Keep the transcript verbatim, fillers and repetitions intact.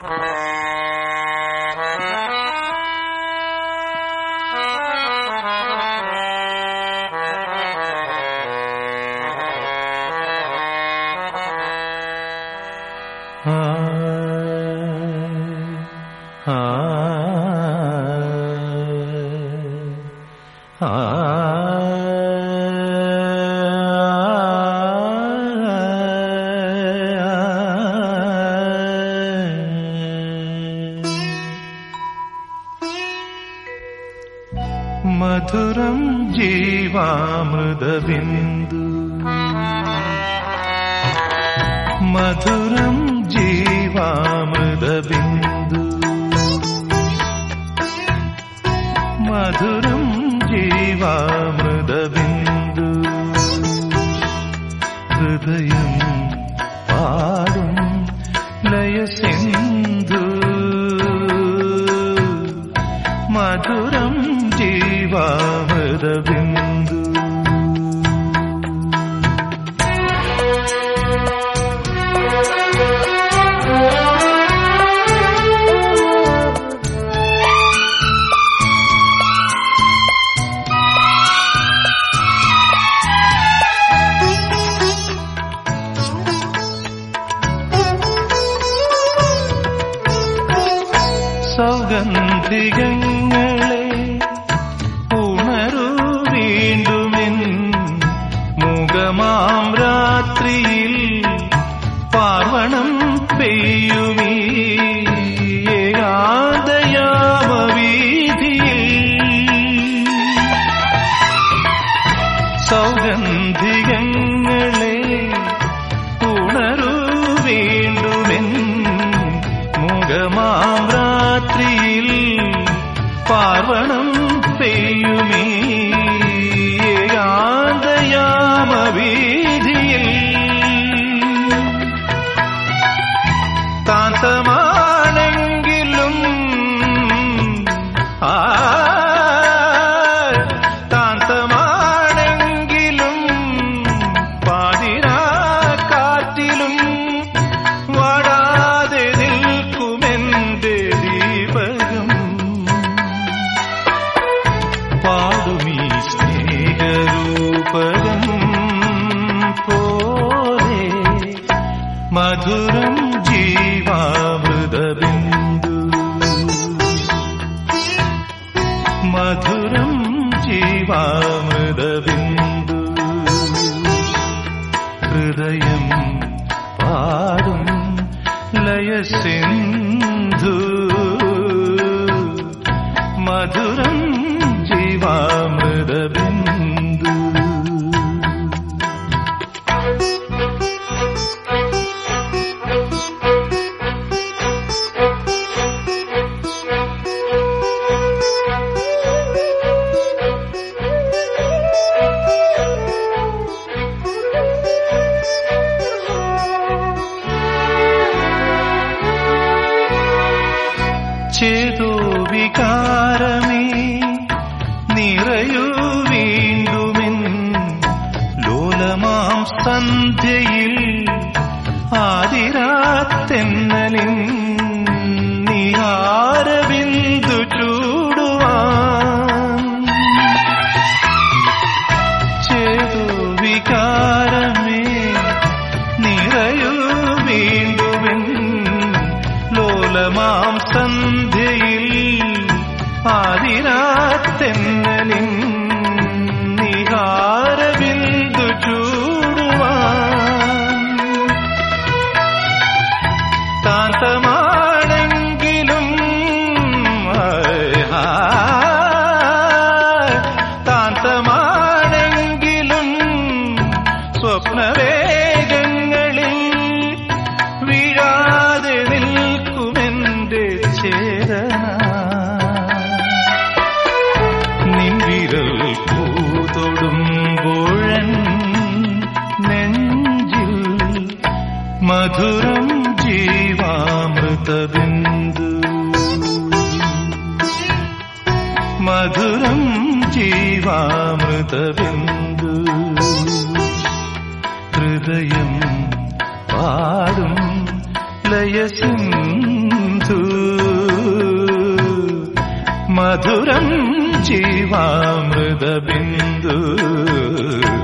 മധുരം ജീവാമൃതബിന്ദു മധുരം ജീവാമൃതബിന്ദു മധുരം ജീവാമൃതബിന്ദു ഹൃദയം പാടും ലയസിന്ധു മധുരം ജീവാമൃതബിന്ദു സൗഗന്ധികങ്ങളെ ഉണരൂ വീണ്ടുമെൻ മുഖമാം രാത്രിയിൽ പാർവണം പെയ്യുമീ ഏകാന്തയാമവീഥിയിൽ സൗഗന്ധികങ്ങളെ ഉണരൂ വീണ്ടുമെൻ മുഖമാം രാത്രിയിൽ പാർവണം പെയ്യുമീ ഏകാന്തയാമവീഥിയിൽ താന്തമാണെങ്കിലും ആ താന്തമാണെങ്കിലും പാതിരാ കാറ്റിലും വാടാതെ നിൽക്കുമെന്റെ ദീപകം പാടുമീ സ്നേഹരൂപകം പോലെ മധുരം ജീവാമൃതബിന്ദു മധുരം ജീവാമൃതബിന്ദു ഹൃദയം പാടും ലയസിന്ധു മധുരം ജീവാമൃതബിന്ദു ചേതോ വികാരമേ നിറയൂ വീണ്ടുമെൻ ലോലമാം സന്ധ്യയിൽ ആതിരാത്തെന്നലിൻ നിഹാരബിന്ദു ചൂടുവാൻ ചേതോ വികാരമേ നിറയൂ വീണ്ടുമെൻ ലോലമാം സന്ധ്യയിൽ ആതിരാത്തെന്നലിൻ നിഹാരബിന്ദു ചൂടുവാൻ താന്തമാണെങ്കിലും താന്തമാണെങ്കിലും സ്വപ്നവേഗങ്ങളിൽ വീഴാതെ നിൽക്കുമെന്റെ ചേതന നിൻവിരൽ പൂതൊടുമ്പോഴൻ നെഞ്ചിൽ മധുരം ജീവാമൃതബിന്ദു മധുരം ജീവാമൃതബിന്ദു ഹൃദയം പാടും ലയസിന്ധു മധുരം ജീവാമൃത ബിന്ദു